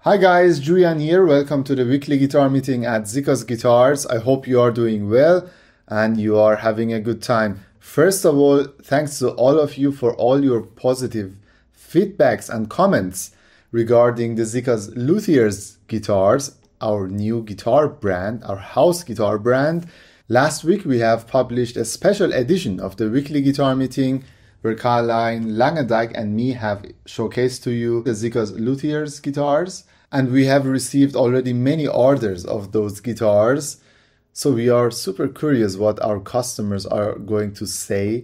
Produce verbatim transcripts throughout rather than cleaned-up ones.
Hi guys, Julian here. Welcome to the weekly guitar meeting at Zika's Guitars. I hope you are doing well and you are having a good time. First of all, thanks to all of you for all your positive feedbacks and comments regarding the Zika's Luthiers guitars, our new guitar brand, our house guitar brand. Last week we have published a special edition of the weekly guitar meeting where Caroline Langendijk and me have showcased to you the Zika's Luthiers guitars. And we have received already many orders of those guitars. So we are super curious what our customers are going to say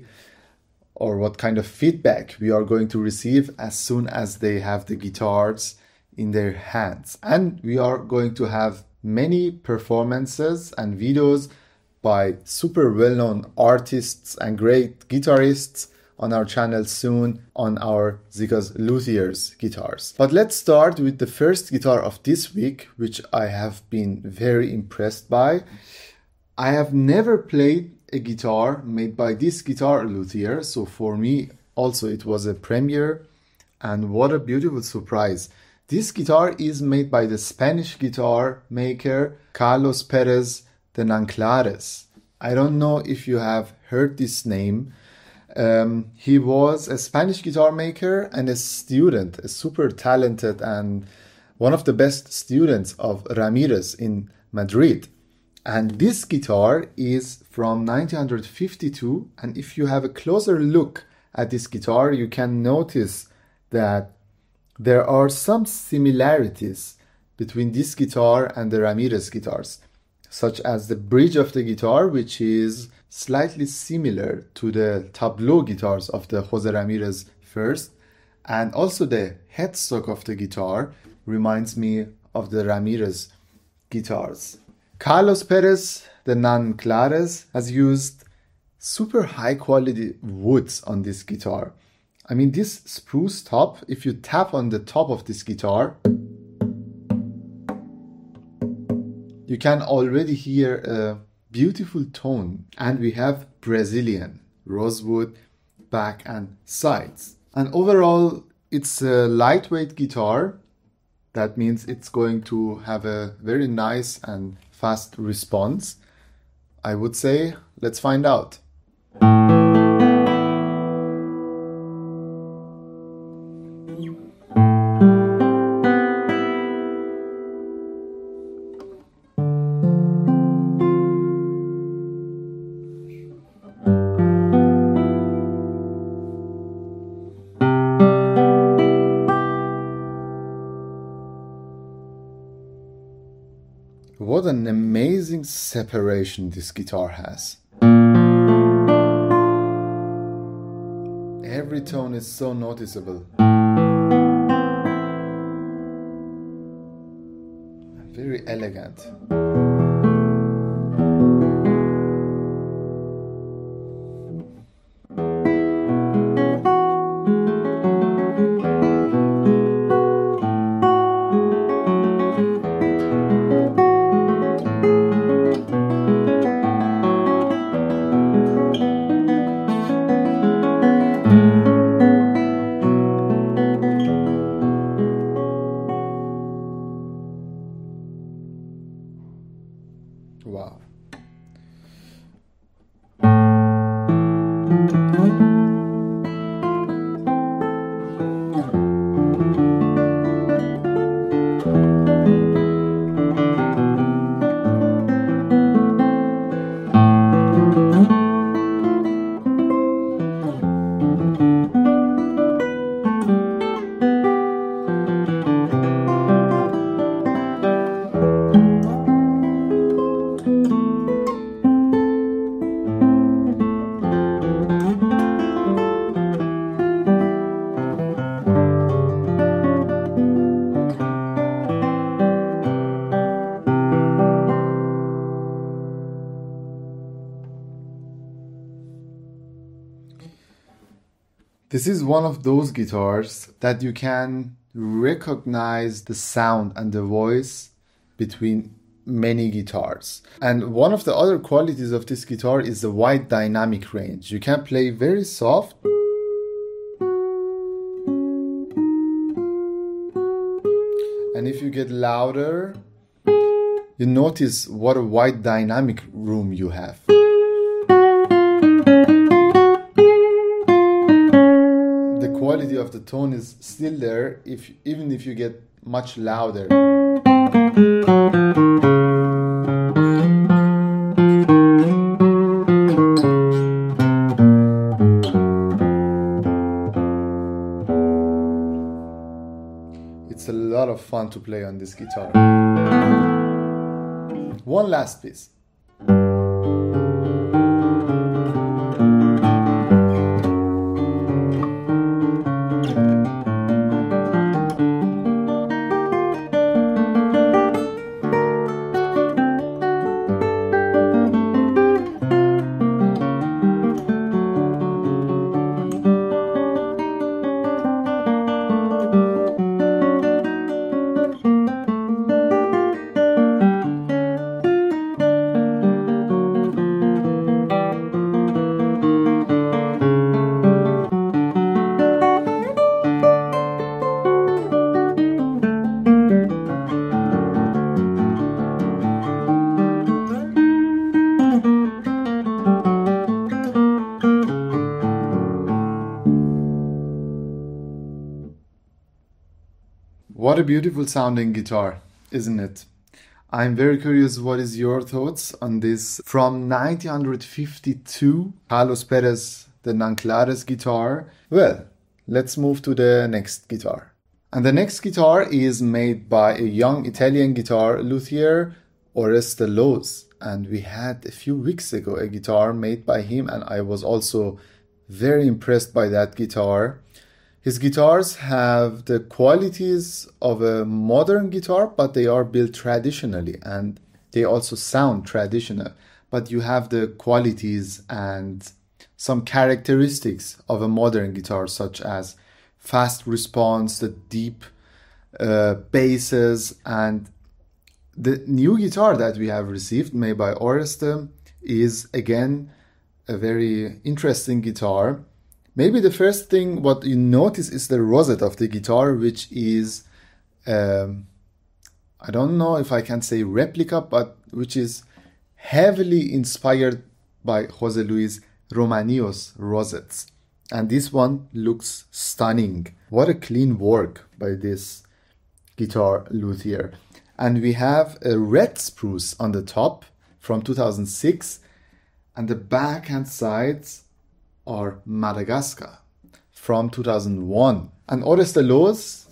or what kind of feedback we are going to receive as soon as they have the guitars in their hands. And we are going to have many performances and videos by super well-known artists and great guitarists on our channel soon on our Zika's Luthiers guitars. But let's start with the first guitar of this week, which I have been very impressed by. I have never played a guitar made by this guitar luthier, so for me also it was a premiere, and what a beautiful surprise. This guitar is made by the Spanish guitar maker Carlos Perez de Nanclares. I don't know if you have heard this name. Um, he was a Spanish guitar maker and a student, a super talented and one of the best students of Ramirez in Madrid. And this guitar is from nineteen fifty-two, and if you have a closer look at this guitar, you can notice that there are some similarities between this guitar and the Ramirez guitars, such as the bridge of the guitar, which is slightly similar to the tableau guitars of the Jose Ramirez first, and also the headstock of the guitar reminds me of the Ramirez guitars. Carlos Perez de Nanclares has used super high quality woods on this guitar. I mean, this spruce top, if you tap on the top of this guitar, you can already hear a beautiful tone, and we have Brazilian rosewood back and sides. And overall, it's a lightweight guitar. That means it's going to have a very nice and fast response. I would say, let's find out. What an amazing separation this guitar has. Every tone is so noticeable. Very elegant. Wow. This is one of those guitars that you can recognize the sound and the voice between many guitars. And one of the other qualities of this guitar is the wide dynamic range. You can play very soft And if you get louder, you notice what a wide dynamic room you have. The quality of the tone is still there, if even if you get much louder. It's a lot of fun to play on this guitar. One last piece. What a beautiful sounding guitar, isn't it? I'm very curious, what is your thoughts on this from nineteen fifty-two Carlos Perez de Nanclares guitar? Well, let's move to the next guitar. And the next guitar is made by a young Italian guitar luthier, Oreste Loos. And we had a few weeks ago a guitar made by him, and I was also very impressed by that guitar. His guitars have the qualities of a modern guitar, but they are built traditionally and they also sound traditional. But you have the qualities and some characteristics of a modern guitar, such as fast response, the deep uh, basses. And the new guitar that we have received, made by Oreste, is again a very interesting guitar. Maybe the first thing what you notice is the rosette of the guitar, which is, um, I don't know if I can say replica, but which is heavily inspired by Jose Luis Romanillo's rosettes. And this one looks stunning. What a clean work by this guitar luthier. And we have a red spruce on the top from two thousand six, and the backhand sides are Madagascar from two thousand one. And Oreste Loos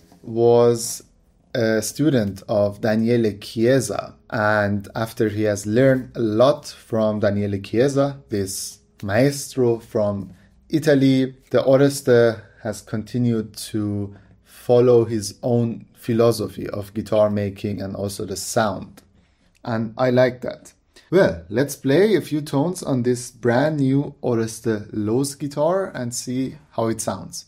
was a student of Daniele Chiesa, and after he has learned a lot from Daniele Chiesa, this maestro from Italy, the Oreste has continued to follow his own philosophy of guitar making and also the sound. And I like that. Well, let's play a few tones on this brand new Oreste Loos guitar and see how it sounds.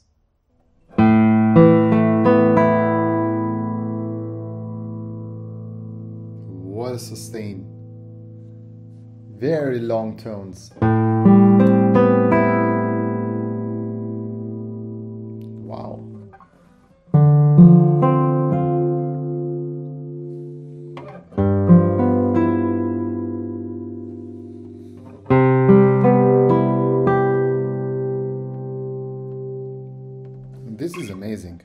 What a sustain. Very long tones. Wow. This is amazing.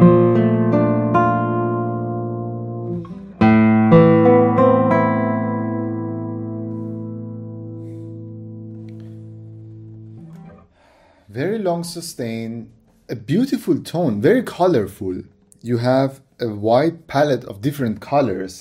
Very long sustain, a beautiful tone, very colorful. You have a wide palette of different colors.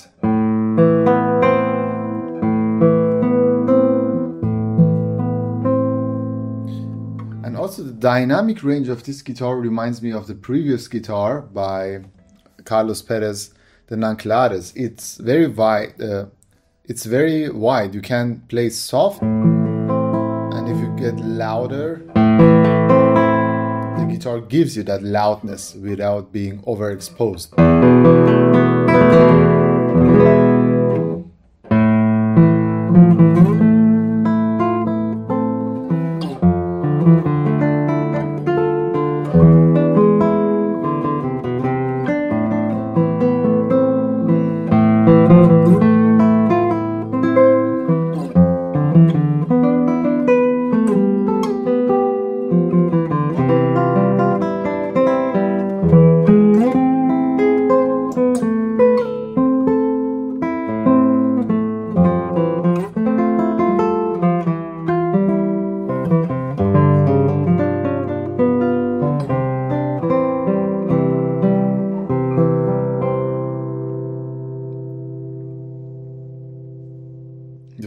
And also the dynamic range of this guitar reminds me of the previous guitar by Carlos Perez de Nanclares. It's very wide. Uh, it's very wide. You can play soft, and if you get louder, the guitar gives you that loudness without being overexposed.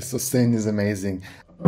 The sustain is amazing.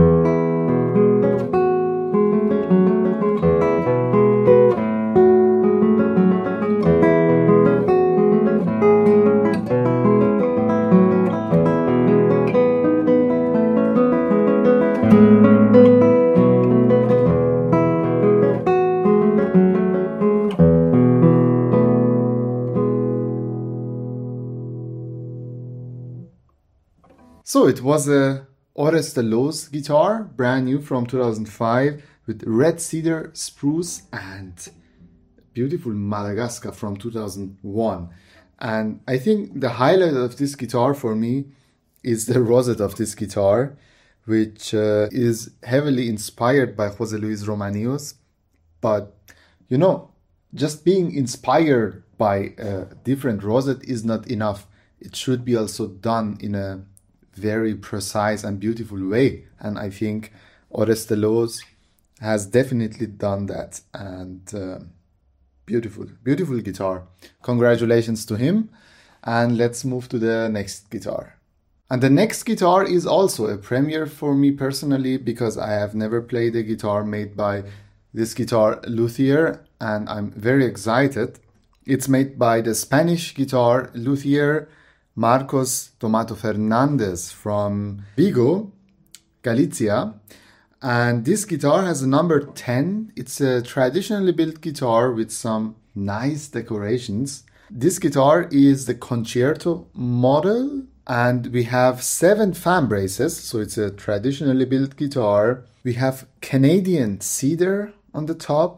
So it was a Oreste Loos guitar, brand new from two thousand five, with red cedar, spruce, and beautiful Madagascar from two thousand one. And I think the highlight of this guitar for me is the rosette of this guitar, which uh, is heavily inspired by Jose Luis Romanios. But, you know, just being inspired by a different rosette is not enough. It should be also done in a very precise and beautiful way, and I think Oreste Loos has definitely done that. And uh, beautiful beautiful guitar, congratulations to him. And let's move to the next guitar. And the next guitar is also a premiere for me personally, because I have never played a guitar made by this guitar luthier, and I'm very excited. It's made by the Spanish guitar luthier Marcos Tomato Fernandez from Vigo, Galicia. And this guitar has a number ten. It's a traditionally built guitar with some nice decorations. This guitar is the concerto model, and we have seven fan braces, so it's a traditionally built guitar. We have Canadian cedar on the top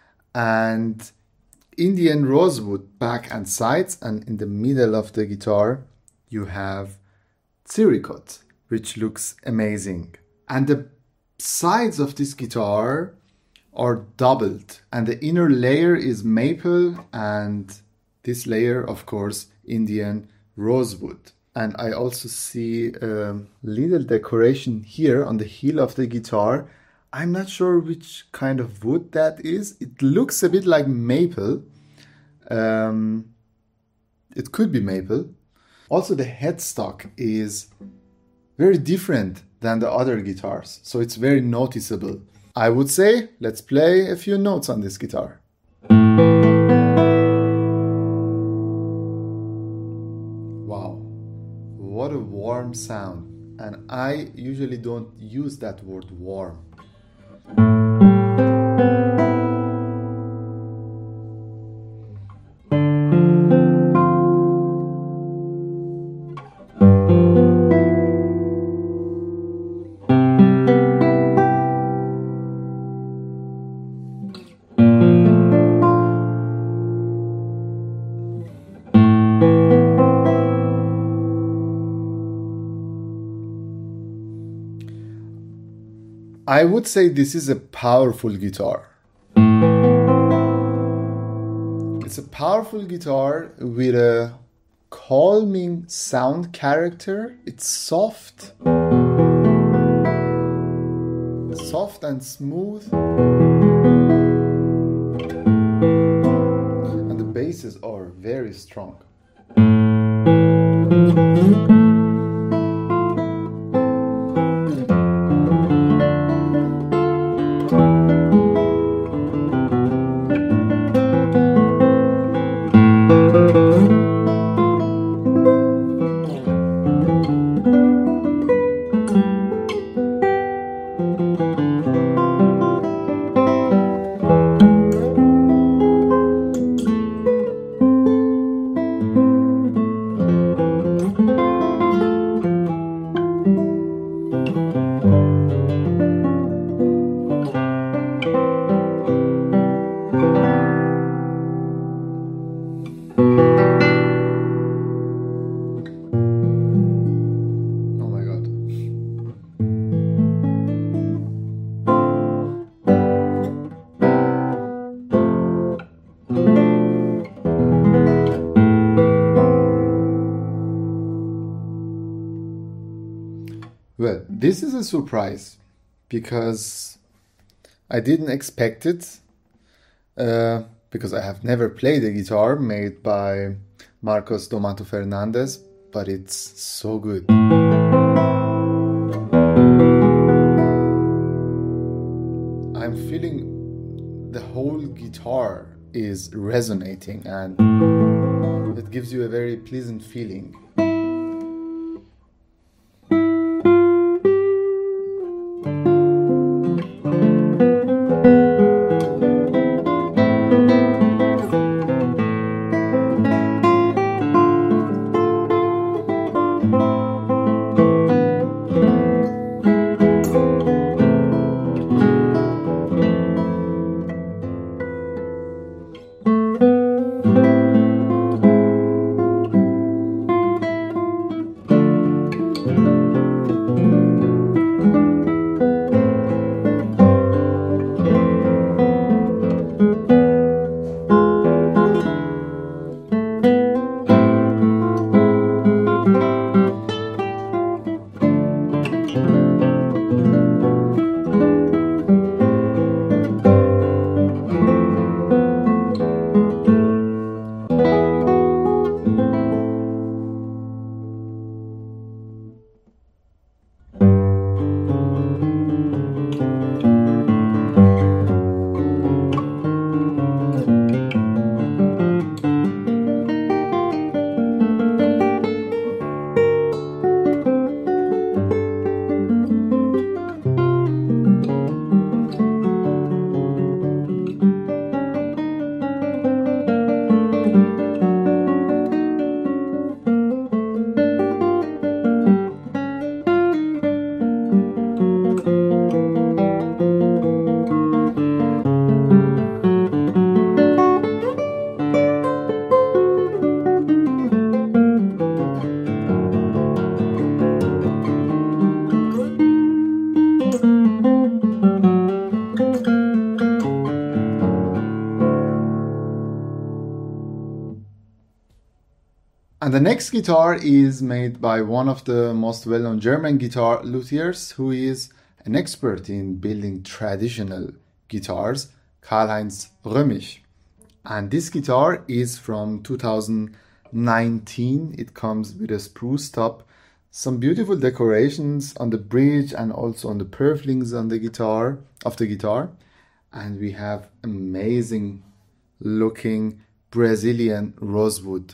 and Indian rosewood back and sides, and in the middle of the guitar you have Cyricot, which looks amazing. And the sides of this guitar are doubled, and the inner layer is maple, and this layer, of course, Indian rosewood. And I also see a little decoration here on the heel of the guitar. I'm not sure which kind of wood that is. It looks a bit like maple. Um, it could be maple. Also, the headstock is very different than the other guitars, so it's very noticeable. I would say, let's play a few notes on this guitar. Wow, what a warm sound. And I usually don't use that word warm. I would say this is a powerful guitar. It's a powerful guitar with a calming sound character. It's soft, soft and smooth, and the basses are very strong. Well, this is a surprise because I didn't expect it, uh, because I have never played a guitar made by Marcos Tomato Fernandez, but it's so good. I'm feeling the whole guitar is resonating, and it gives you a very pleasant feeling. And the next guitar is made by one of the most well-known German guitar luthiers, who is an expert in building traditional guitars, Karl-Heinz Römich. And this guitar is from two thousand nineteen. It comes with a spruce top, some beautiful decorations on the bridge and also on the purflings on the guitar of the guitar. And we have amazing looking Brazilian rosewood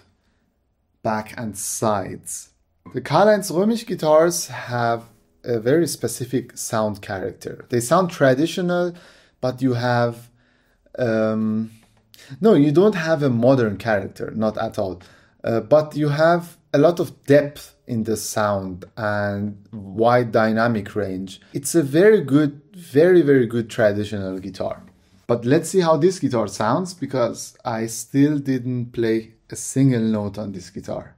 back and sides. The Karl-Heinz Römich guitars have a very specific sound character. They sound traditional, but you have um, no, you don't have a modern character, not at all. Uh, but you have a lot of depth in the sound and wide dynamic range. It's a very good, very, very good traditional guitar. But let's see how this guitar sounds, because I still didn't play a single note on this guitar.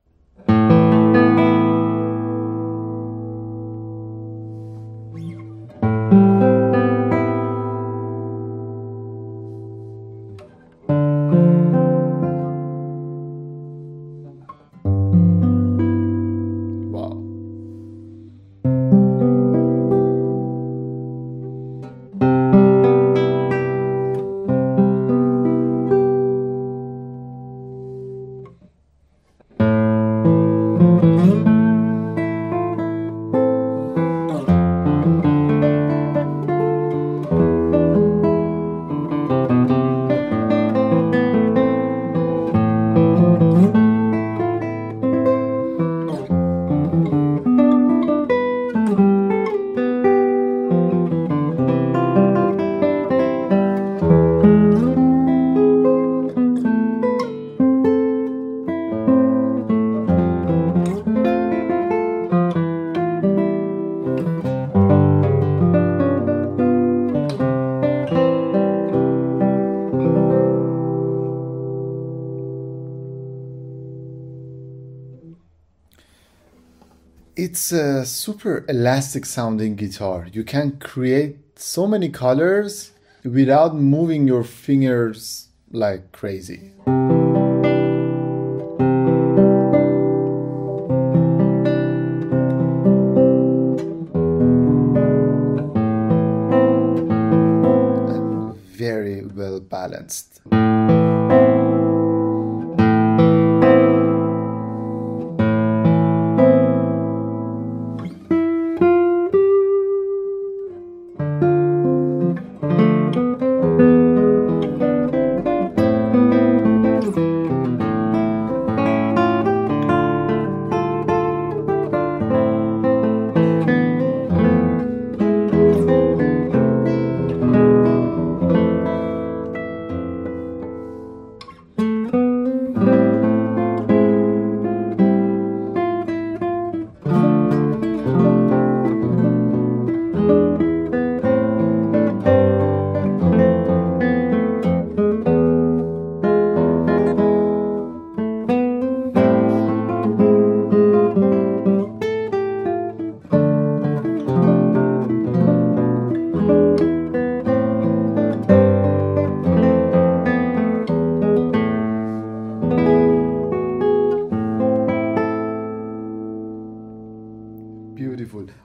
It's a super elastic sounding guitar. You can create so many colors without moving your fingers like crazy. And very well balanced.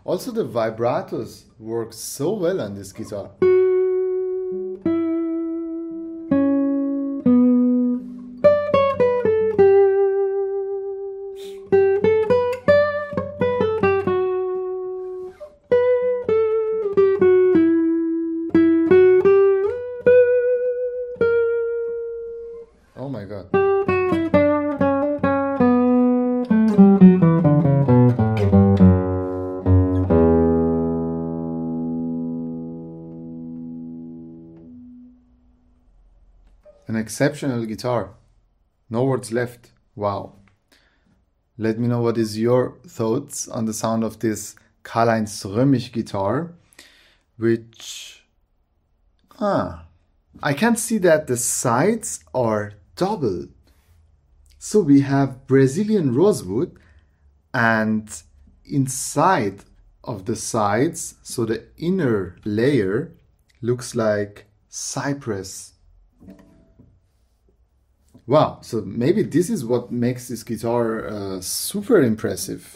Also, the vibratos work so well on this guitar. Oh my God. An exceptional guitar. No words left. Wow. Let me know what is your thoughts on the sound of this Karl-Heinz Römmich guitar, which, ah, I can see that the sides are doubled. So we have Brazilian rosewood, and inside of the sides, so the inner layer looks like cypress. Wow, so maybe this is what makes this guitar uh, super impressive.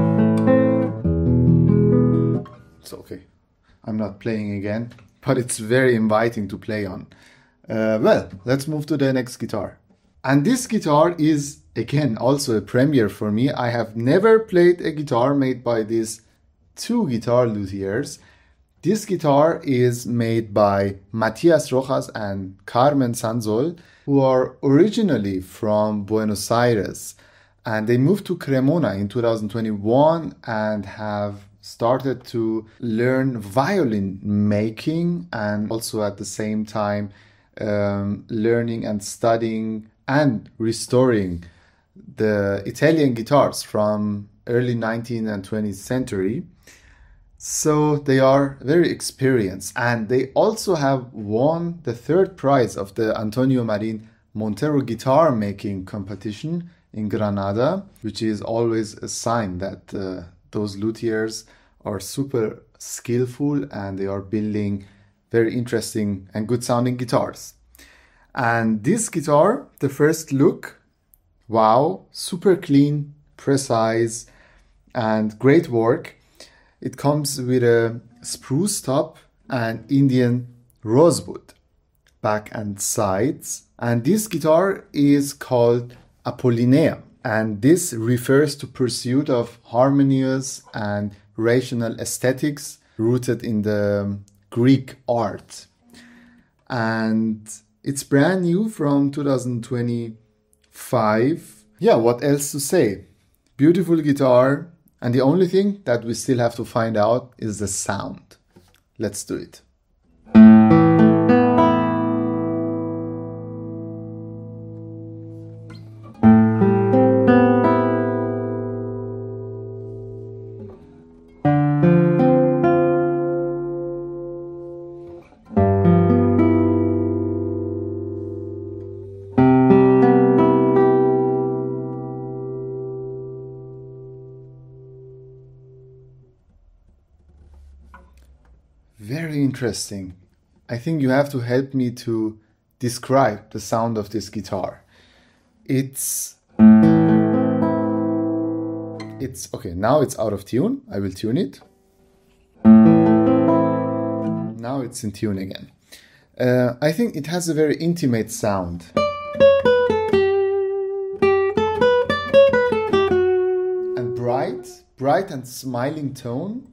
It's okay, I'm not playing again, but it's very inviting to play on. Uh, well, let's move to the next guitar. And this guitar is, again, also a premiere for me. I have never played a guitar made by these two guitar luthiers. This guitar is made by Matias Rojas and Carmen Sansol, who are originally from Buenos Aires. And they moved to Cremona in two thousand twenty-one and have started to learn violin making, and also at the same time um, learning and studying and restoring the Italian guitars from early nineteenth and twentieth century. So they are very experienced, and they also have won the third prize of the Antonio Marin Montero guitar making competition in Granada, which is always a sign that uh, those luthiers are super skillful and they are building very interesting and good sounding guitars. And this guitar, the first look, wow, super clean, precise, and great work. It comes with a spruce top and Indian rosewood back and sides. And this guitar is called Apollinea. And this refers to pursuit of harmonious and rational aesthetics rooted in the Greek art. And it's brand new from two thousand twenty-five. Yeah, what else to say? Beautiful guitar. And the only thing that we still have to find out is the sound. Let's do it. Very interesting. I think you have to help me to describe the sound of this guitar. It's... It's... Okay, now it's out of tune. I will tune it. Now it's in tune again. Uh, I think it has a very intimate sound. And bright, bright and smiling tone.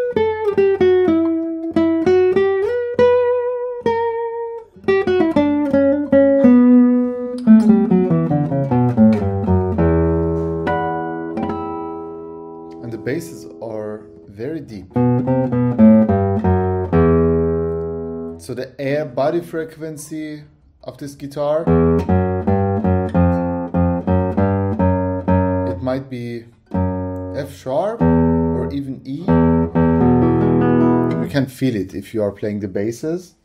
Basses are very deep. So the air body frequency of this guitar, it might be F sharp or even E. You can feel it if you are playing the basses.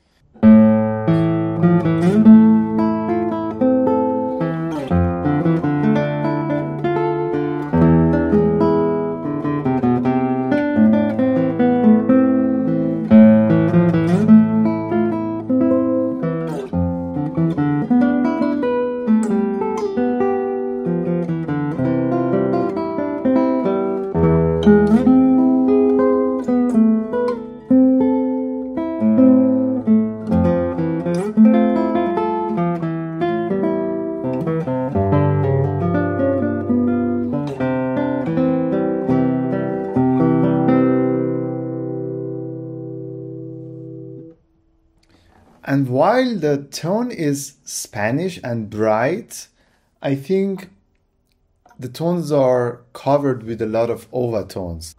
And while the tone is Spanish and bright, I think the tones are covered with a lot of overtones.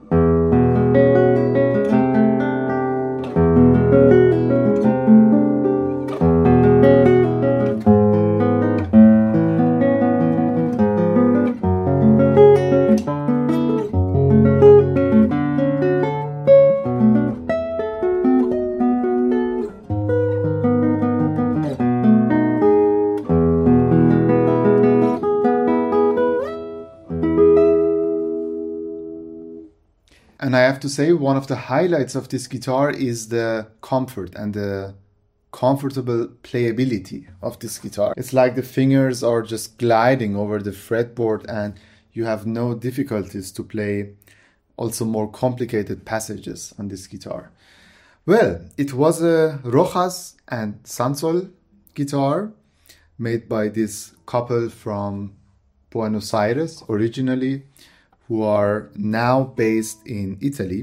And I have to say, one of the highlights of this guitar is the comfort and the comfortable playability of this guitar. It's like the fingers are just gliding over the fretboard and you have no difficulties to play also more complicated passages on this guitar. Well, it was a Rojas and Sansol guitar made by this couple from Buenos Aires originally, who are now based in Italy.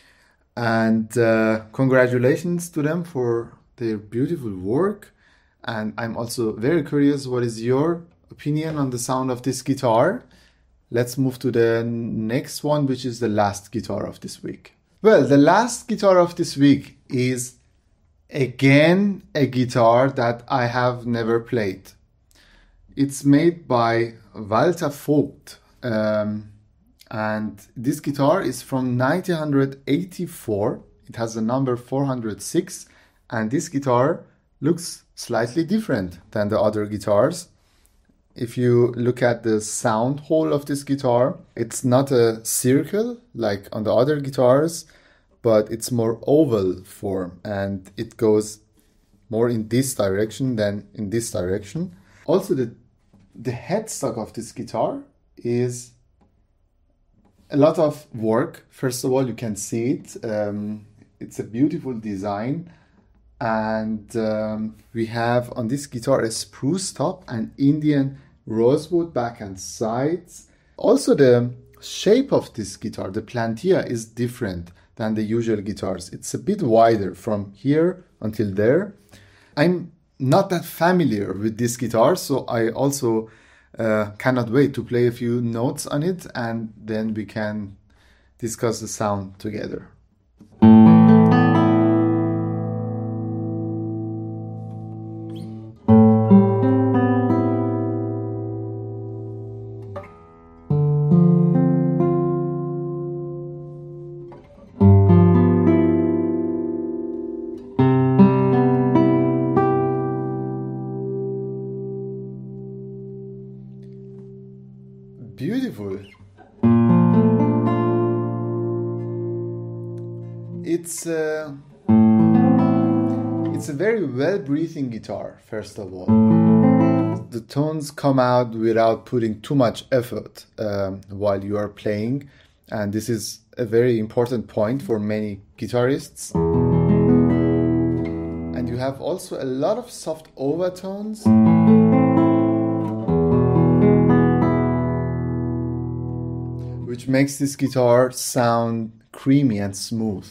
And uh, congratulations to them for their beautiful work. And I'm also very curious, what is your opinion on the sound of this guitar? Let's move to the next one, which is the last guitar of this week. Well, the last guitar of this week is again a guitar that I have never played. It's made by Walter Vogt. Um, And this guitar is from nineteen eighty-four. It has the number four hundred six. And this guitar looks slightly different than the other guitars. If you look at the sound hole of this guitar, it's not a circle like on the other guitars, but it's more oval form. And it goes more in this direction than in this direction. Also, the, the headstock of this guitar is a lot of work. First of all, you can see it. Um, it's a beautiful design. And um, we have on this guitar a spruce top and Indian rosewood back and sides. Also, the shape of this guitar, the plantilla, is different than the usual guitars. It's a bit wider from here until there. I'm not that familiar with this guitar, so I also Uh, cannot wait to play a few notes on it, and then we can discuss the sound together. Beautiful. It's a, it's a very well-breathing guitar, first of all. The tones come out without putting too much effort um, while you are playing, and this is a very important point for many guitarists. And you have also a lot of soft overtones. Which makes this guitar sound creamy and smooth.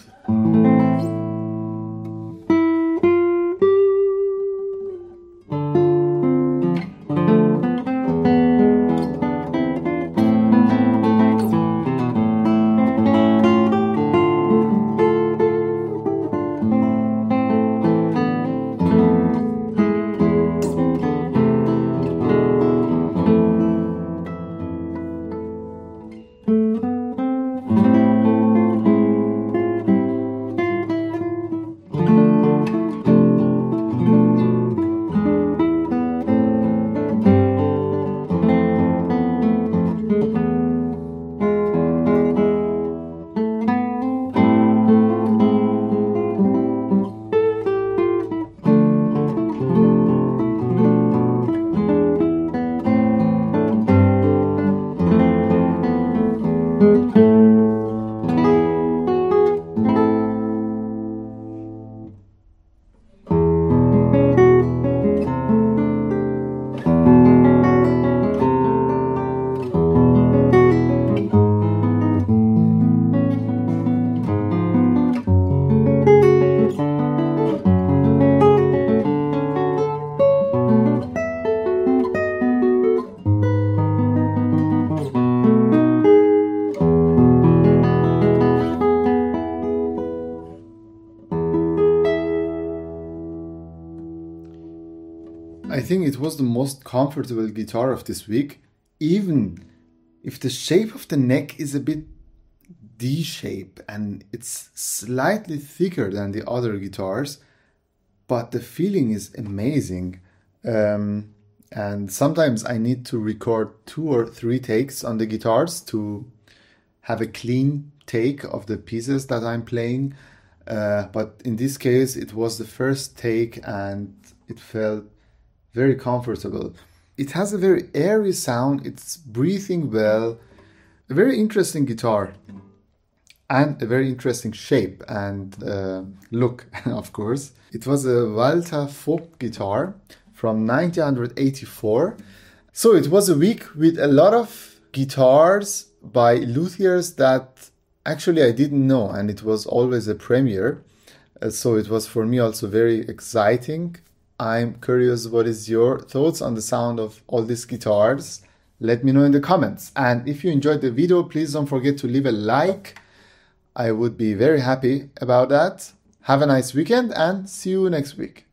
think it was the most comfortable guitar of this week, even if the shape of the neck is a bit D-shape and it's slightly thicker than the other guitars, but the feeling is amazing. Um, and sometimes I need to record two or three takes on the guitars to have a clean take of the pieces that I'm playing. Uh, but in this case, it was the first take and it felt very comfortable. It has a very airy sound, it's breathing well, a very interesting guitar and a very interesting shape and uh, look, of course. It was a Walter Vogt guitar from nineteen eighty-four. So it was a week with a lot of guitars by luthiers that actually I didn't know, and it was always a premiere. Uh, so it was for me also very exciting. I'm curious, what is your thoughts on the sound of all these guitars? Let me know in the comments. And if you enjoyed the video, please don't forget to leave a like. I would be very happy about that. Have a nice weekend and see you next week.